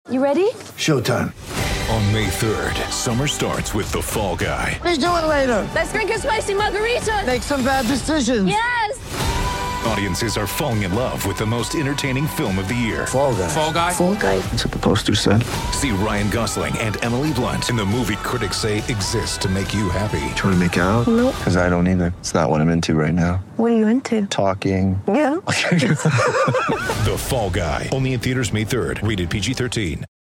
You ready? Showtime. On May 3rd, summer starts with The Fall Guy. Let's do it later. Let's drink a spicy margarita. Make some bad decisions. Yes! Audiences are falling in love with the most entertaining film of the year. Fall Guy. Fall Guy? Fall Guy. That's what the poster said. See Ryan Gosling and Emily Blunt in the movie critics say exists to make you happy. Trying to make it out? Nope. Because I don't either. It's not what I'm into right now. What are you into? Talking. Yeah. The Fall Guy. Only in theaters May 3rd. Rated PG-13.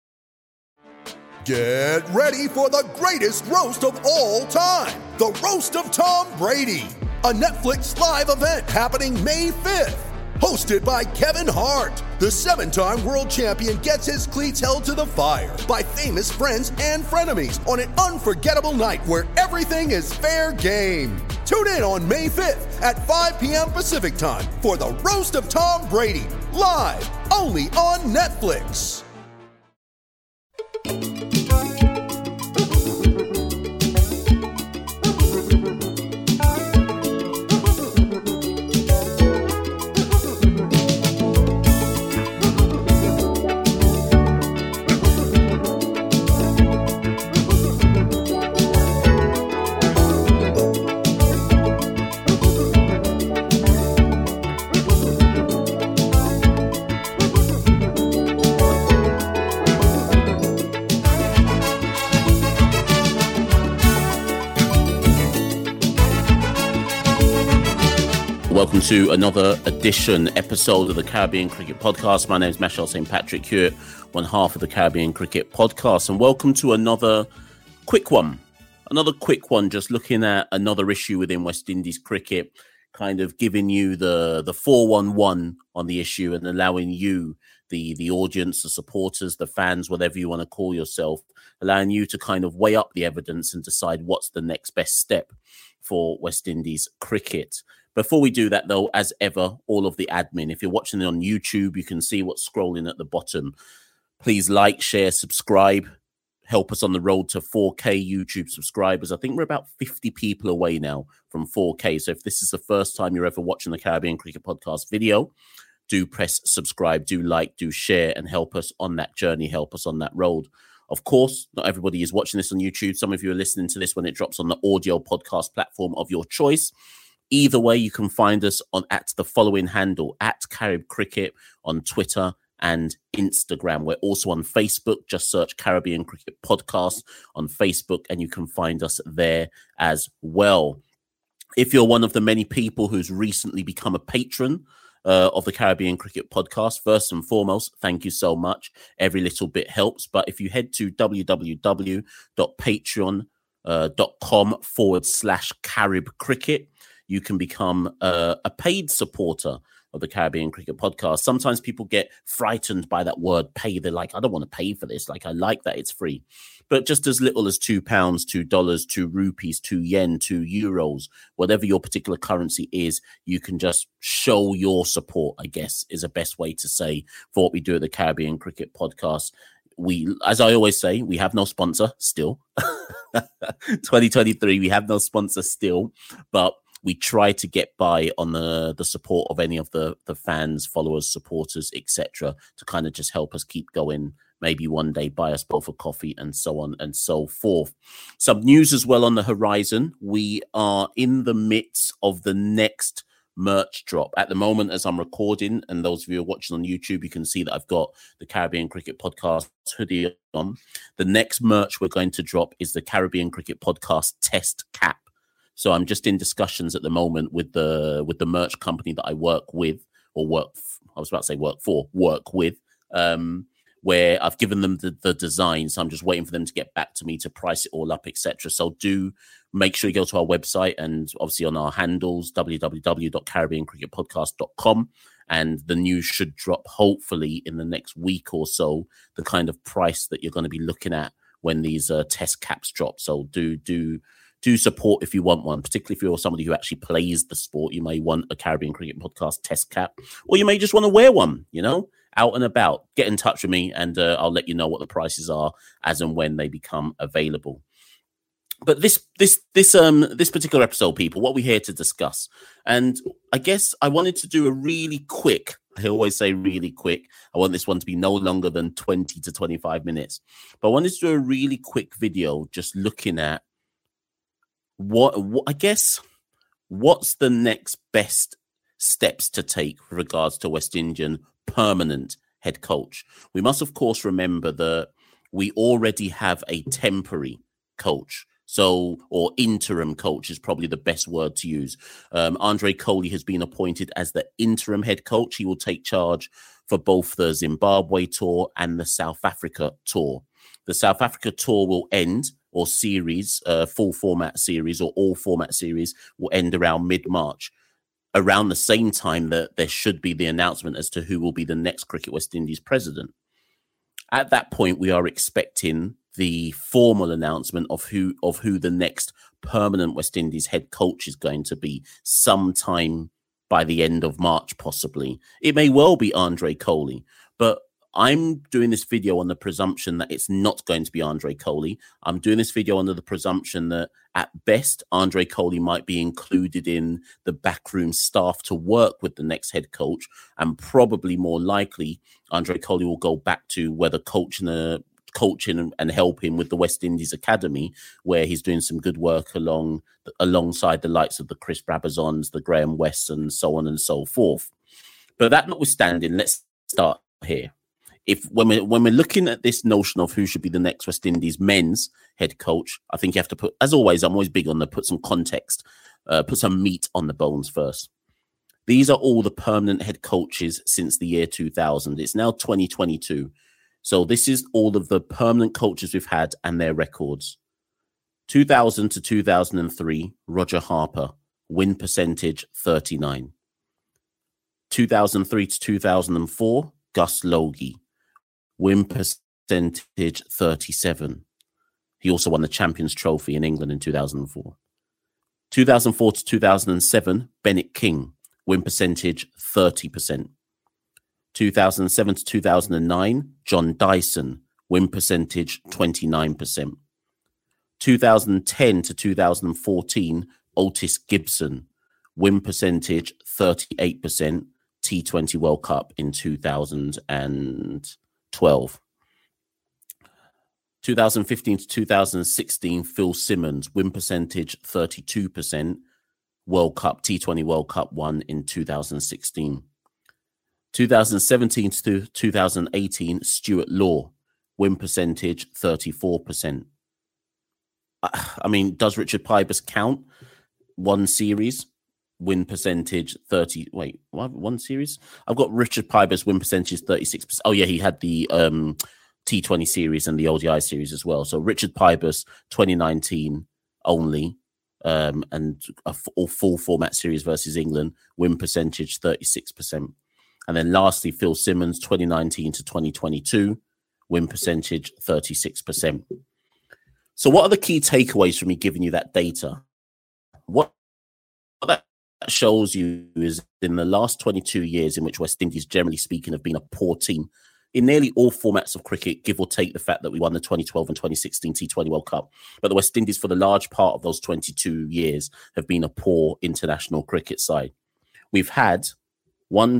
Get ready for the greatest roast of all time. The Roast of Tom Brady. A Netflix live event happening May 5th. Hosted by Kevin Hart. The 7-time world champion gets his cleats held to the fire by famous friends and frenemies on an unforgettable night where everything is fair game. Tune in on May 5th at 5 p.m. Pacific time for the Roast of Tom Brady. Live only on Netflix. Welcome to another episode of the Caribbean Cricket Podcast. My name is Machel St. Patrick Hewitt, one half of the Caribbean Cricket Podcast, and welcome to another quick one. Just looking at another issue within West Indies cricket, kind of giving you the 411 on the issue and allowing you, the audience, the supporters, the fans, whatever you want to call yourself, allowing you to kind of weigh up the evidence and decide what's the next best step for West Indies cricket. Before we do that, though, as ever, all of the admin. If you're watching it on YouTube, you can see what's scrolling at the bottom. Please like, share, subscribe. Help us on the road to 4K YouTube subscribers. I think we're about 50 people away now from 4K. So if this is the first time you're ever watching the Caribbean Cricket Podcast video, do press subscribe, do like, do share, and help us on that journey, help us on that road. Of course, not everybody is watching this on YouTube. Some of you are listening to this when it drops on the audio podcast platform of your choice. Either way, you can find us at the following handle, at Carib Cricket on Twitter and Instagram. We're also on Facebook. Just search Caribbean Cricket Podcast on Facebook and you can find us there as well. If you're one of the many people who's recently become a patron of the Caribbean Cricket Podcast, first and foremost, thank you so much. Every little bit helps. But if you head to www.patreon.com/Carib Cricket, you can become a paid supporter of the Caribbean Cricket Podcast. Sometimes people get frightened by that word pay. They're like, I don't want to pay for this. Like, I like that it's free. But just as little as £2, $2, £2, £2, €2, whatever your particular currency is, you can just show your support, I guess, is the best way to say for what we do at the Caribbean Cricket Podcast. We, as I always say, we have no sponsor still. 2023, we have no sponsor still, but we try to get by on the support of any of the fans, followers, supporters, etc., to kind of just help us keep going. Maybe one day buy us both a coffee and so on and so forth. Some news as well on the horizon. We are in the midst of the next merch drop. At the moment, as I'm recording, and those of you who are watching on YouTube, you can see that I've got the Caribbean Cricket Podcast hoodie on. The next merch we're going to drop is the Caribbean Cricket Podcast test cap. So I'm just in discussions at the moment with the merch company that I work with, where I've given them the design. So I'm just waiting for them to get back to me to price it all up, etc. So do make sure you go to our website and obviously on our handles, www.caribbeancricketpodcast.com. And the news should drop hopefully in the next week or so, the kind of price that you're going to be looking at when these test caps drop. So do support if you want one, particularly if you're somebody who actually plays the sport. You may want a Caribbean Cricket Podcast test cap, or you may just want to wear one, out and about. Get in touch with me and I'll let you know what the prices are as and when they become available. But this particular episode, people, what we're here to discuss, and I guess I wanted to do a really quick. I always say really quick. I want this one to be no longer than 20 to 25 minutes. But I wanted to do a really quick video, just looking at what I guess what's the next best steps to take with regards to West Indian permanent head coach. We must, of course, remember that we already have a temporary coach. So, or interim coach is probably the best word to use. Andre Coley has been appointed as the interim head coach. He will take charge for both the Zimbabwe tour and the South Africa tour. The South Africa tour will end, or series, full format series, or all format series will end around mid-March, around the same time that there should be the announcement as to who will be the next Cricket West Indies president. At that point, we are expecting the formal announcement of who the next permanent West Indies head coach is going to be sometime by the end of March, possibly. It may well be Andre Coley, but I'm doing this video on the presumption that it's not going to be Andre Coley. I'm doing this video under the presumption that at best, Andre Coley might be included in the backroom staff to work with the next head coach, and probably more likely, Andre Coley will go back to whether coaching and helping with the West Indies Academy, where he's doing some good work alongside the likes of the Chris Brabazons, the Graham Wests, and so on and so forth. But that notwithstanding, let's start here. When we're looking at this notion of who should be the next West Indies men's head coach, I think you have to put, as always, I'm always big on put some context, put some meat on the bones first. These are all the permanent head coaches since the year 2000. It's now 2022. So this is all of the permanent coaches we've had and their records. 2000 to 2003, Roger Harper, win percentage 39. 2003 to 2004, Gus Logie, win percentage 37. He also won the Champions Trophy in England in 2004. 2004 to 2007, Bennett King, win percentage 30%. 2007 to 2009, John Dyson, win percentage 29%. 2010 to 2014, Otis Gibson, win percentage 38%, T20 World Cup in 2012. 2015 to 2016, Phil Simmons, win percentage 32%, World Cup, T20 World Cup won in 2016. 2017 to 2018, Stuart Law, win percentage 34%. I mean, does Richard Pybus count? One series, win percentage 30. Wait, what? One series? I've got Richard Pybus, win percentage 36%. Oh, yeah, he had the T20 series and the ODI series as well. So Richard Pybus, 2019 only, and a full format series versus England, win percentage 36%. And then lastly, Phil Simmons, 2019 to 2022, win percentage 36%. So what are the key takeaways from me giving you that data? What that shows you is in the last 22 years in which West Indies, generally speaking, have been a poor team in nearly all formats of cricket, give or take the fact that we won the 2012 and 2016 T20 World Cup. But the West Indies, for the large part of those 22 years, have been a poor international cricket side. We've had 9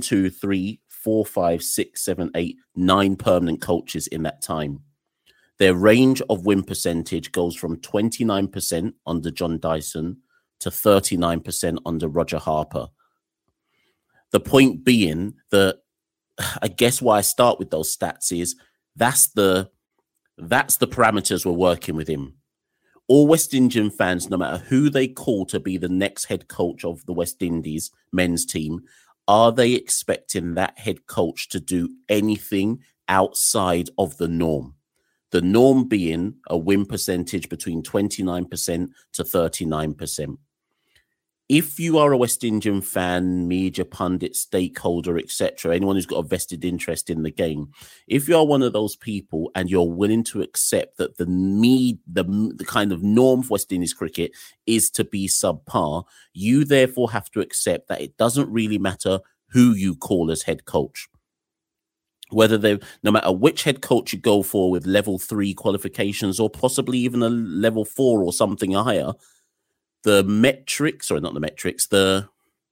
permanent coaches in that time. Their range of win percentage goes from 29% under John Dyson to 39% under Roger Harper. The point being that I guess why I start with those stats is that's the parameters we're working with him. All West Indian fans, no matter who they call to be the next head coach of the West Indies men's team, are they expecting that head coach to do anything outside of the norm? The norm being a win percentage between 29% to 39%. If you are a West Indian fan, media pundit, stakeholder, etc., anyone who's got a vested interest in the game, if you are one of those people and you're willing to accept that the kind of norm of West Indies cricket is to be subpar, you therefore have to accept that it doesn't really matter who you call as head coach. Whether they, no matter which head coach you go for with level 3 qualifications or possibly even a level 4 or something higher, the metrics, or not the metrics, the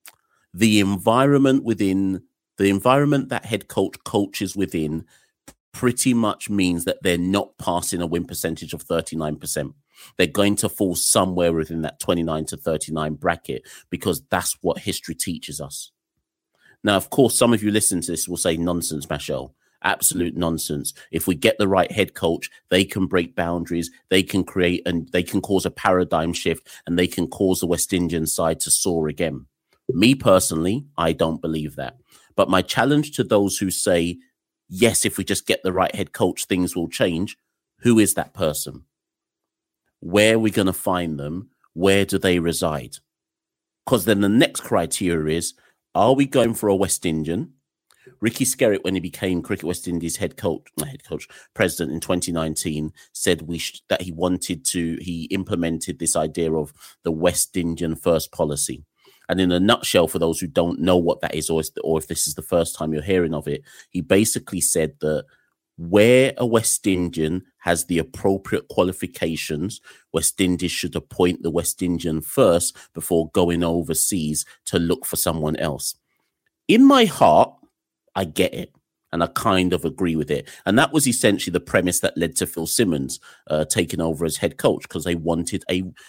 environment within the environment that head coach coaches within pretty much means that they're not passing a win percentage of 39%. They're going to fall somewhere within that 29 to 39 bracket because that's what history teaches us. Now, of course, some of you listening to this will say nonsense, Machel. Absolute nonsense. If we get the right head coach, they can break boundaries, they can create and they can cause a paradigm shift, and they can cause the West Indian side to soar again. Me personally, I don't believe that. But my challenge to those who say, yes, if we just get the right head coach, things will change. Who is that person? Where are we going to find them? Where do they reside? Because then the next criteria is, are we going for a West Indian? Ricky Skerritt, when he became Cricket West Indies president in 2019, said that he implemented this idea of the West Indian first policy. And in a nutshell, for those who don't know what that is, or if this is the first time you're hearing of it, he basically said that where a West Indian has the appropriate qualifications, West Indies should appoint the West Indian first before going overseas to look for someone else. In my heart, I get it, and I kind of agree with it. And that was essentially the premise that led to Phil Simmons taking over as head coach, because they wanted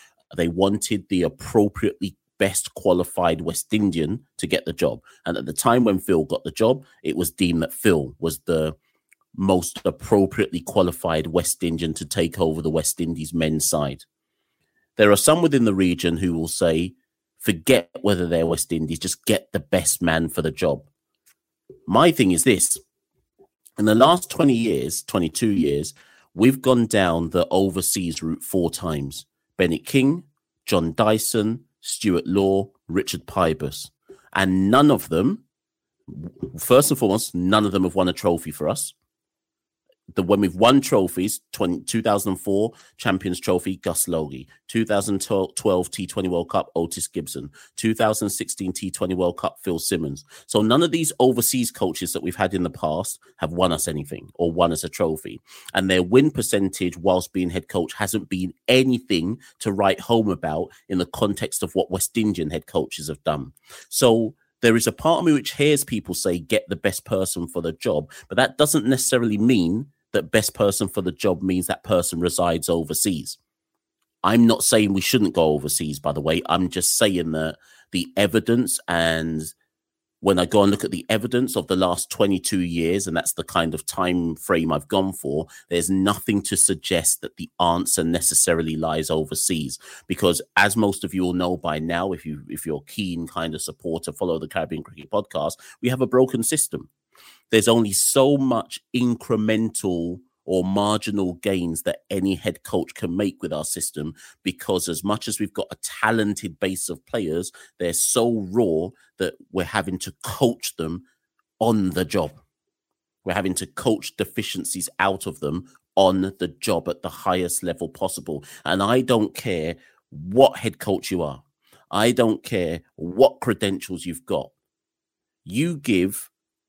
the appropriately best qualified West Indian to get the job. And at the time when Phil got the job, it was deemed that Phil was the most appropriately qualified West Indian to take over the West Indies men's side. There are some within the region who will say, forget whether they're West Indies, just get the best man for the job. My thing is this: in the last 22 years, we've gone down the overseas route 4 times. Bennett King, John Dyson, Stuart Law, Richard Pybus. And none of them, first and foremost, none of them have won a trophy for us. When we've won trophies, 2004 Champions Trophy, Gus Logie. 2012 T20 World Cup, Otis Gibson. 2016 T20 World Cup, Phil Simmons. So none of these overseas coaches that we've had in the past have won us anything or won us a trophy. And their win percentage whilst being head coach hasn't been anything to write home about in the context of what West Indian head coaches have done. So there is a part of me which hears people say, get the best person for the job. But that doesn't necessarily mean that best person for the job means that person resides overseas. I'm not saying we shouldn't go overseas, by the way. I'm just saying that the evidence, and when I go and look at the evidence of the last 22 years, and that's the kind of time frame I've gone for, there's nothing to suggest that the answer necessarily lies overseas. Because as most of you will know by now, if you're a keen kind of supporter, follow the Caribbean Cricket Podcast, we have a broken system. There's only so much incremental or marginal gains that any head coach can make with our system, because as much as we've got a talented base of players, they're so raw that we're having to coach them on the job. We're having to coach deficiencies out of them on the job at the highest level possible. And I don't care what head coach you are. I don't care what credentials you've got. You give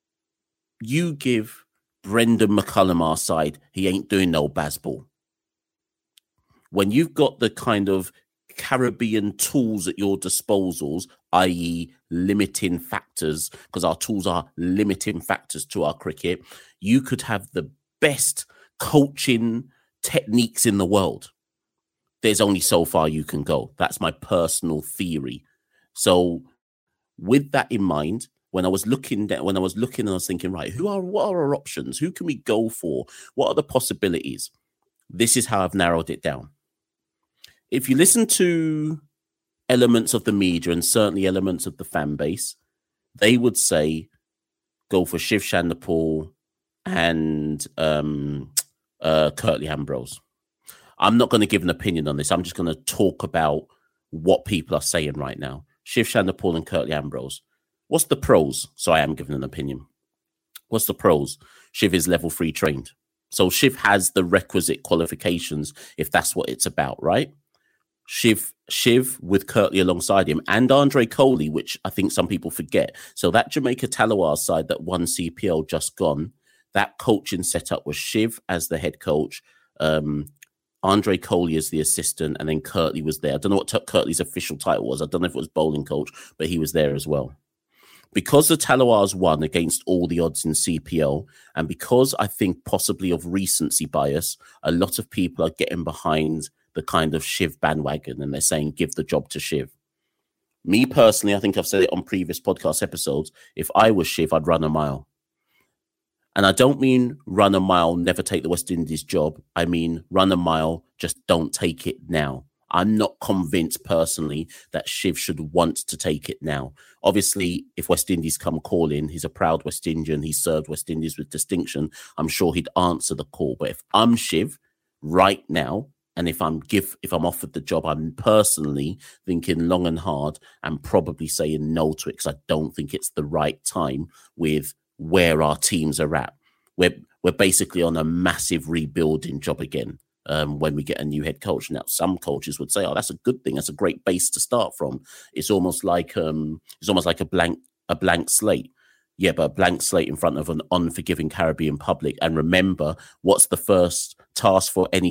Brendan McCullum our side, he ain't doing no baseball. When you've got the kind of Caribbean tools at your disposals, i.e. limiting factors, because our tools are limiting factors to our cricket, you could have the best coaching techniques in the world. There's only so far you can go. That's my personal theory. So with that in mind, when I was looking, I was thinking, right, what are our options? Who can we go for? What are the possibilities? This is how I've narrowed it down. If you listen to elements of the media and certainly elements of the fan base, they would say go for Shiv Chanderpaul and Curtly Ambrose. I'm not going to give an opinion on this. I'm just going to talk about what people are saying right now. Shiv Chanderpaul and Curtly Ambrose. What's the pros? So I am giving an opinion. What's the pros? Shiv is level 3 trained. So Shiv has the requisite qualifications if that's what it's about, right? Shiv with Curtly alongside him and Andre Coley, which I think some people forget. So that Jamaica Talawar side that won CPL just gone, That coaching setup was Shiv as the head coach, Andre Coley as the assistant, and then Kirtley was there. I don't know what Kirtley's official title was. I don't know if it was bowling coach, but he was there as well. Because the Talawars won against all the odds in CPL, and because I think possibly of recency bias, a lot of people are getting behind the kind of Shiv bandwagon, and they're saying, give the job to Shiv. Me personally, I think I've said it on previous podcast episodes, if I was Shiv, I'd run a mile. And I don't mean run a mile, never take the West Indies job. I mean run a mile, just don't take it now. I'm not convinced personally that Shiv should want to take it now. Obviously, if West Indies come calling, he's a proud West Indian. He served West Indies with distinction. I'm sure he'd answer the call. But if I'm Shiv right now, and if I'm offered the job, I'm personally thinking long and hard and probably saying no to it because I don't think it's the right time with where our teams are at. We're basically on a massive rebuilding job again when we get a new head coach. Now, some coaches would say, "Oh, that's a good thing. That's a great base to start from." It's almost like a blank slate. Yeah, but a blank slate in front of an unforgiving Caribbean public. And remember, what's the first task for any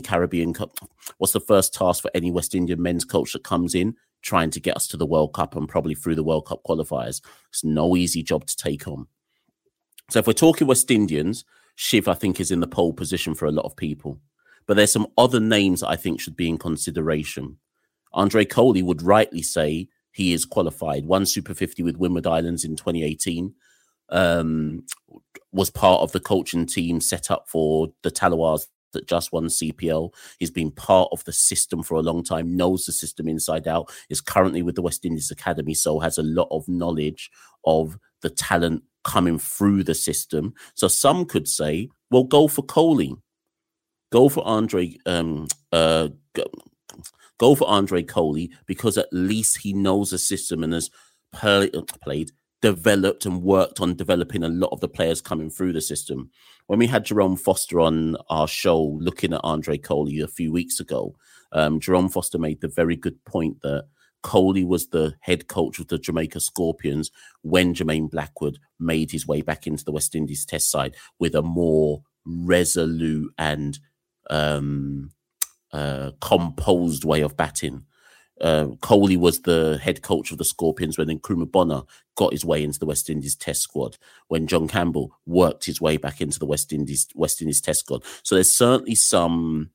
West Indian men's coach that comes in? Trying to get us to the World Cup and probably through the World Cup qualifiers. It's no easy job to take on. So if we're talking West Indians, Shiv, I think, is in the pole position for a lot of people. But there's some other names that I think should be in consideration. Andre Coley would rightly say he is qualified. Won Super 50 with Windward Islands in 2018. Was part of the coaching team set up for the Talawars that just won CPL. He's been part of the system for a long time, knows the system inside out, is currently with the West Indies Academy, so has a lot of knowledge of the talent coming through the system. So some could say, well, go for Coley. Go for Andre Coley, because at least he knows the system and has developed and worked on developing a lot of the players coming through the system. When we had Jerome Foster on our show looking at Andre Coley a few weeks ago, Jerome Foster made the very good point that Coley was the head coach of the Jamaica Scorpions when Jermaine Blackwood made his way back into the West Indies Test side with a more resolute and composed way of batting. Coley was the head coach of the Scorpions when Nkrumah Bonner got his way into the West Indies Test squad, when John Campbell worked his way back into the West Indies Test squad. So there's certainly some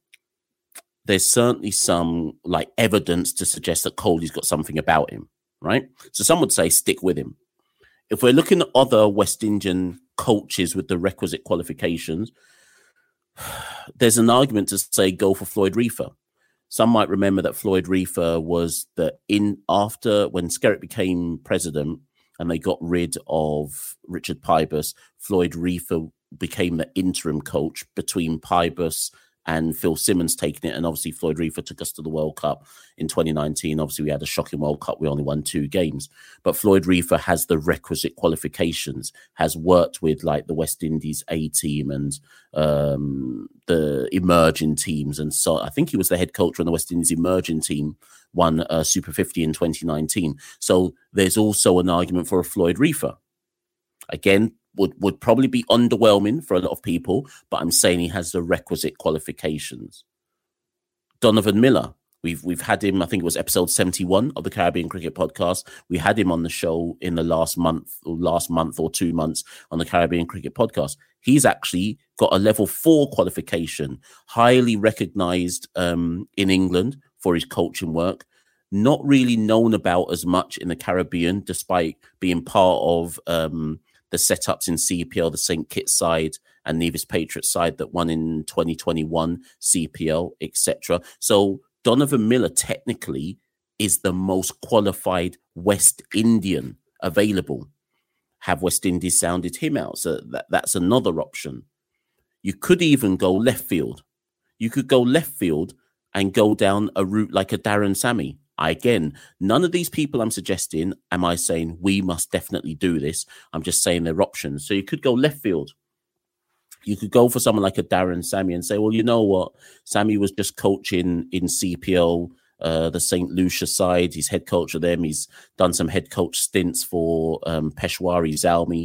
like evidence to suggest that Coley's got something about him, right? So some would say stick with him. If we're looking at other West Indian coaches with the requisite qualifications, there's an argument to say go for Floyd Reefer. Some might remember that Floyd Reefer was after when Skerritt became president and they got rid of Richard Pybus, Floyd Reefer became the interim coach between Pybus and Phil Simmons taking it. And obviously Floyd Reefer took us to the World Cup in 2019. Obviously we had a shocking World Cup. We only won 2 games. But Floyd Reefer has the requisite qualifications, has worked with like the West Indies A team and the emerging teams. And so I think he was the head coach on the West Indies emerging team, won Super 50 in 2019. So there's also an argument for a Floyd Reefer. Again, would probably be underwhelming for a lot of people, but I'm saying he has the requisite qualifications. Donovan Miller, we've had him, I think it was episode 71 of the Caribbean Cricket Podcast. We had him on the show in the last month or 2 months on the Caribbean Cricket Podcast. He's actually got a level 4 qualification, highly recognized in England for his coaching work. Not really known about as much in the Caribbean, despite being part of the setups in CPL, the St. Kitts side and Nevis Patriots side that won in 2021 CPL, etc. So Donovan Miller technically is the most qualified West Indian available. Have West Indies sounded him out? So that's another option. You could even go left field. You could go left field and go down a route like a Darren Sammy. Again, none of these people I'm suggesting, am I saying we must definitely do this? I'm just saying they're options. So you could go left field. You could go for someone like a Darren Sammy and say, well, you know what? Sammy was just coaching in CPL, the St. Lucia side. He's head coach of them. He's done some head coach stints for Peshwari Zalmi.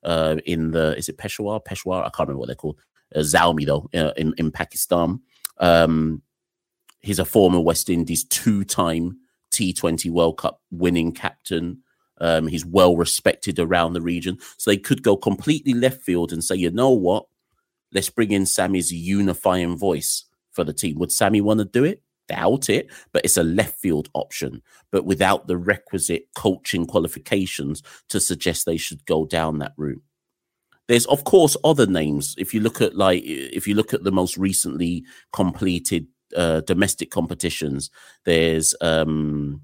is it Peshawar? I can't remember what they're called. Zalmi, though, in Pakistan. He's a former West Indies 2-time T20 World Cup winning captain. He's well respected around the region. So they could go completely left field and say, you know what? Let's bring in Sammy's unifying voice for the team. Would Sammy want to do it? Doubt it, but it's a left field option, but without the requisite coaching qualifications to suggest they should go down that route. There's, of course, other names. If you look at the most recently completed domestic competitions, there's who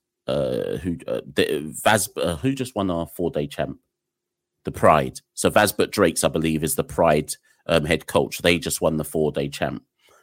just won our 4-day champ, the Pride. So Vasbert Drakes, I believe, is the Pride head coach. They just won the 4-day champ.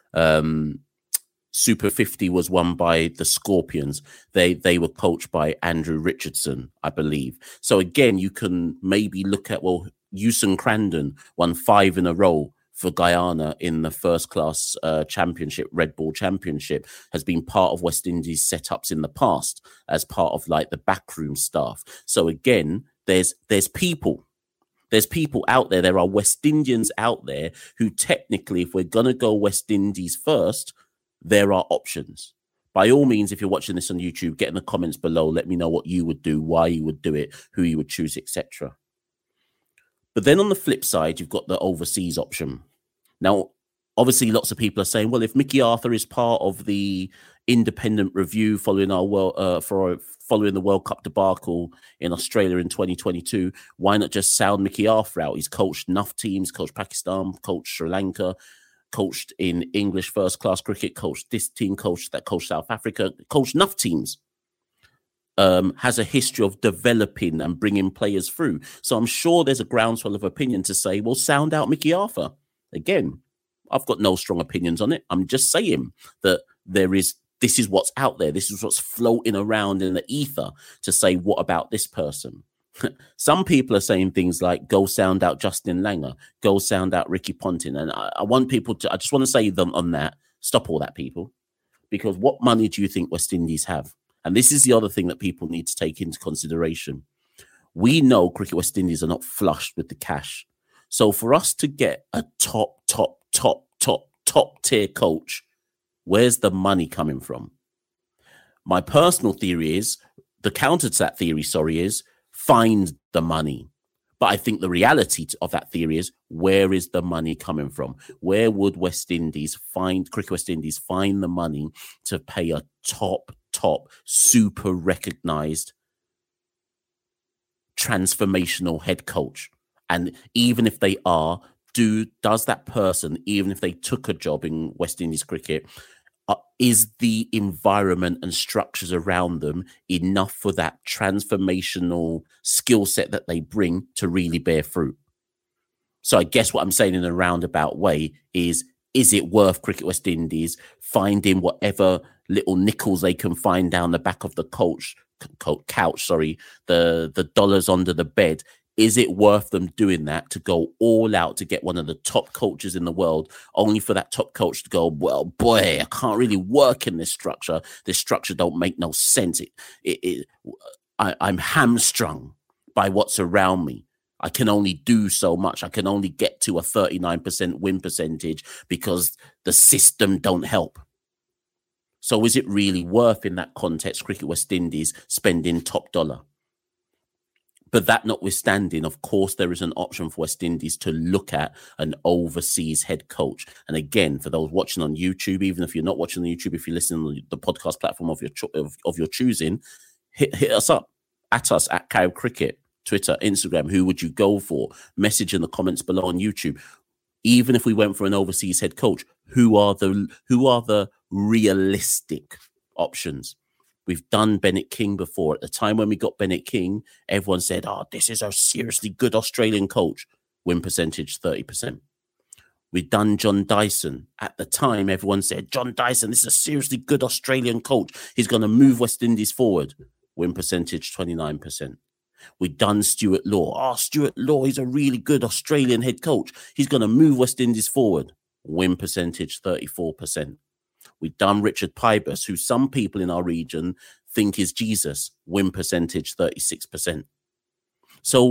Super 50 was won by the Scorpions. They were coached by Andrew Richardson, I believe. So again, you can maybe look at, well, Houston Crandon won 5 in a row for Guyana in the first class championship, Red Bull Championship, has been part of West Indies setups in the past as part of like the backroom staff. So again, there's people. There's people out there. There are West Indians out there who technically, if we're going to go West Indies first, there are options. By all means, if you're watching this on YouTube, get in the comments below. Let me know what you would do, why you would do it, who you would choose, etc. But then on the flip side, you've got the overseas option. Now, obviously, lots of people are saying, well, if Mickey Arthur is part of the independent review following following the World Cup debacle in Australia in 2022, why not just sound Mickey Arthur out? He's coached enough teams, coached Pakistan, coached Sri Lanka, coached in English first-class cricket, coached this team, coached South Africa, coached enough teams. Has a history of developing and bringing players through. So I'm sure there's a groundswell of opinion to say, well, sound out Mickey Arthur. Again, I've got no strong opinions on it. I'm just saying that this is what's out there. This is what's floating around in the ether to say, what about this person? Some people are saying things like, go sound out Justin Langer, go sound out Ricky Ponting. And I just want to say them on that, stop all that, people. Because what money do you think West Indies have? And this is the other thing that people need to take into consideration. We know Cricket West Indies are not flushed with the cash. So for us to get a top tier coach, where's the money coming from? My personal theory is, the counter to that theory, is find the money. But I think the reality of that theory is, where is the money coming from? Where would Cricket West Indies find the money to pay a top, super recognized, transformational head coach? And even if they are, does that person, even if they took a job in West Indies cricket, is the environment and structures around them enough for that transformational skill set that they bring to really bear fruit? So I guess what I'm saying in a roundabout way is it worth Cricket West Indies finding whatever little nickels they can find down the back of the couch, the dollars under the bed? Is it worth them doing that, to go all out to get one of the top coaches in the world, only for that top coach to go, well, boy, I can't really work in this structure. This structure don't make no sense. I'm hamstrung by what's around me. I can only do so much. I can only get to a 39% win percentage because the system don't help. So is it really worth, in that context, Cricket West Indies spending top dollar? But that notwithstanding, of course, there is an option for West Indies to look at an overseas head coach. And again, for those watching on YouTube, even if you're not watching on YouTube, if you're listening on the podcast platform of your choosing, hit us up, at Carib Cricket, Twitter, Instagram. Who would you go for? Message in the comments below on YouTube. Even if we went for an overseas head coach, who are the realistic options? We've done Bennett King before. At the time when we got Bennett King, everyone said, this is a seriously good Australian coach. Win percentage, 30%. We've done John Dyson. At the time, everyone said, John Dyson, this is a seriously good Australian coach. He's going to move West Indies forward. Win percentage, 29%. We've done Stuart Law. Stuart Law, he's a really good Australian head coach. He's going to move West Indies forward. Win percentage, 34%. We've done Richard Pybus, who some people in our region think is Jesus. Win percentage, 36%. So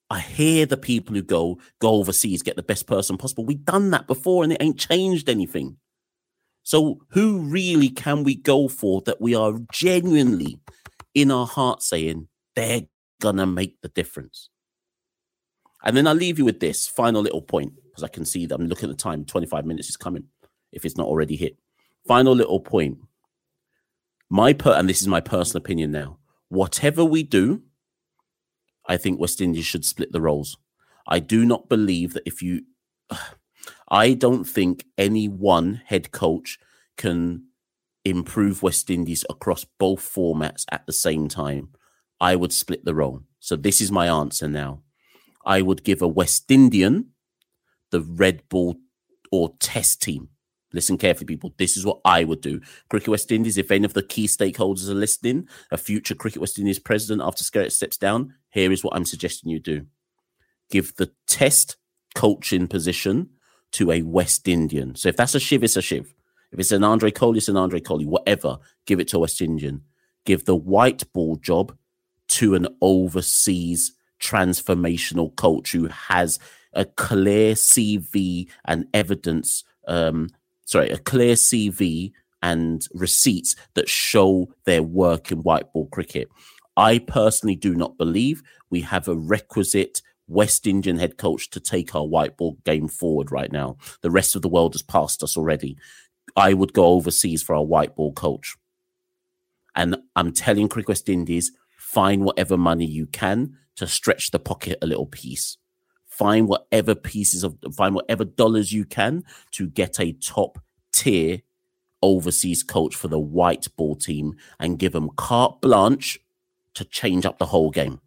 I hear the people who go overseas, get the best person possible. We've done that before and it ain't changed anything. So who really can we go for that we are genuinely in our heart saying they're going to make the difference? And then I'll leave you with this final little point, because I can see that I'm looking at the time, 25 minutes is coming, if it's not already hit. Final little point. And this is my personal opinion now. Whatever we do, I think West Indies should split the roles. I do not believe that I don't think any one head coach can improve West Indies across both formats at the same time. I would split the role. So this is my answer now. I would give a West Indian the red ball or test team. Listen carefully, people. This is what I would do. Cricket West Indies, if any of the key stakeholders are listening, a future Cricket West Indies president after Skerritt steps down, here is what I'm suggesting you do. Give the test coaching position to a West Indian. So if that's a Shiv, it's a Shiv. If it's an Andre Kohli, it's an Andre Kohli. Whatever, give it to a West Indian. Give the white ball job to an overseas transformational coach who has a clear CV and evidence, a clear CV and receipts that show their work in white ball cricket. I personally do not believe we have a requisite West Indian head coach to take our white ball game forward right now. The rest of the world has passed us already. I would go overseas for our white ball coach. And I'm telling Cricket West Indies, find whatever money you can to stretch the pocket a little piece. Find whatever dollars you can to get a top tier overseas coach for the white ball team and give them carte blanche to change up the whole game.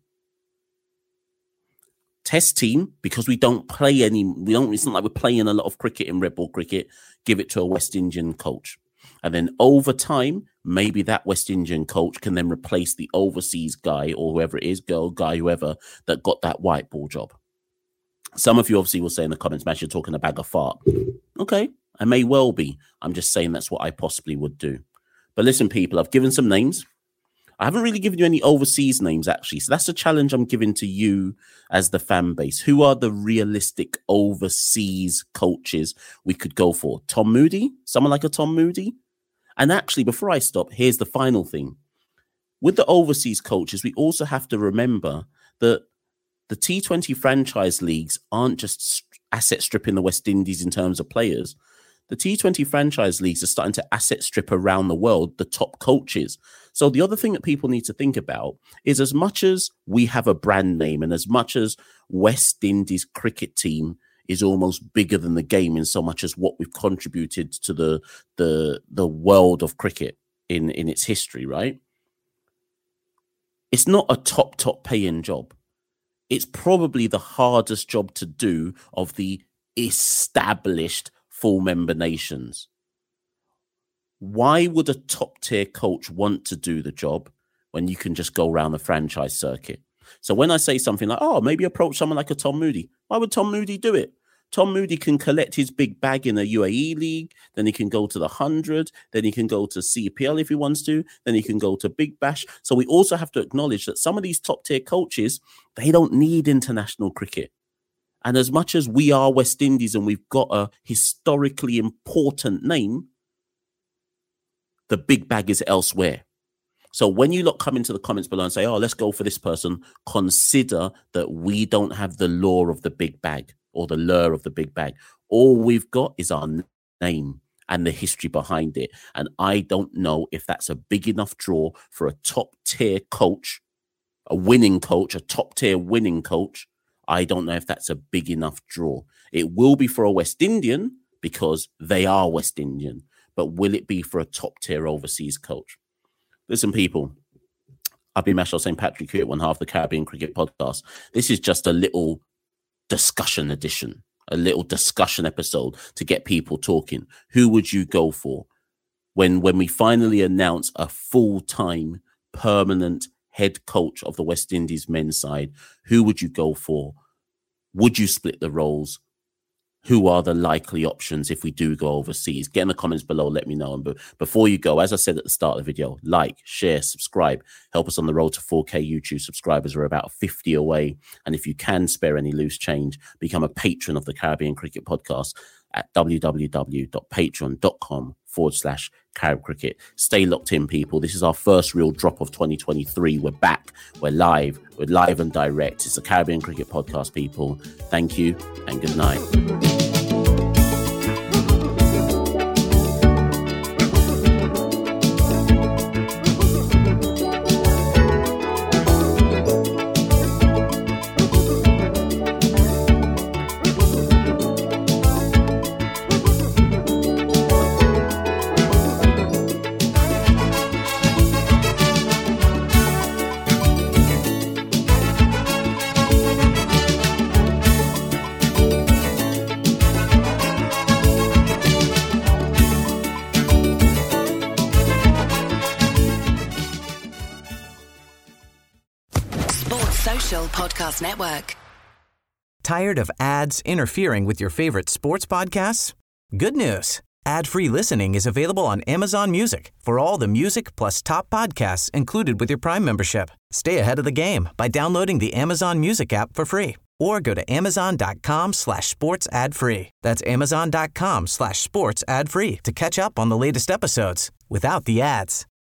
Test team, because it's not like we're playing a lot of cricket in red ball cricket, give it to a West Indian coach. And then over time, maybe that West Indian coach can then replace the overseas guy or whoever it is, girl, guy, whoever, that got that white ball job. Some of you obviously will say in the comments, Mash, you're talking a bag of fart. Okay, I may well be. I'm just saying that's what I possibly would do. But listen, people, I've given some names. I haven't really given you any overseas names, actually. So that's a challenge I'm giving to you as the fan base. Who are the realistic overseas coaches we could go for? Tom Moody? Someone like a Tom Moody? And actually, before I stop, here's the final thing. With the overseas coaches, we also have to remember that the T20 franchise leagues aren't just asset stripping the West Indies in terms of players. The T20 franchise leagues are starting to asset strip around the world the top coaches. So the other thing that people need to think about is, as much as we have a brand name and as much as West Indies cricket team is almost bigger than the game in so much as what we've contributed to the world of cricket in its history, right? It's not a top paying job. It's probably the hardest job to do of the established full member nations. Why would a top tier coach want to do the job when you can just go around the franchise circuit? So when I say something like, oh, maybe approach someone like a Tom Moody, why would Tom Moody do it? Tom Moody can collect his big bag in the UAE league, then he can go to the 100, then he can go to CPL if he wants to, then he can go to Big Bash. So we also have to acknowledge that some of these top tier coaches, they don't need international cricket. And as much as we are West Indies and we've got a historically important name, the big bag is elsewhere. So when you lot come into the comments below and say, oh, let's go for this person, consider that we don't have the lure of the big bag or the lure of the big bag. All we've got is our name and the history behind it. And I don't know if that's a big enough draw for a top tier coach, a winning coach, a top tier winning coach. I don't know if that's a big enough draw. It will be for a West Indian because they are West Indian. But will it be for a top tier overseas coach? Listen, people, I've been Mashal St. Patrick here at one half the Caribbean Cricket Podcast. This is just a little discussion edition, a little discussion episode to get people talking. Who would you go for when we finally announce a full-time permanent head coach of the West Indies men's side? Who would you go for? Would you split the roles? who are the likely options if we do go overseas? Get in the comments below, let me know. And before you go, as I said at the start of the video, like, share, subscribe, help us on the road to 4K YouTube subscribers. We're about 50 away. And if you can spare any loose change, become a patron of the Caribbean Cricket Podcast at www.patreon.com/Carib Cricket. Stay locked in, people. This is our first real drop of 2023. We're back. We're live and direct. It's the Caribbean Cricket Podcast, people. Thank you and good night. Podcast Network. Tired of ads interfering with your favorite sports podcasts? Good news. Ad-free listening is available on Amazon Music for all the music plus top podcasts included with your Prime membership. Stay ahead of the game by downloading the Amazon Music app for free or go to amazon.com/sports ad free. That's amazon.com/sports ad free to catch up on the latest episodes without the ads.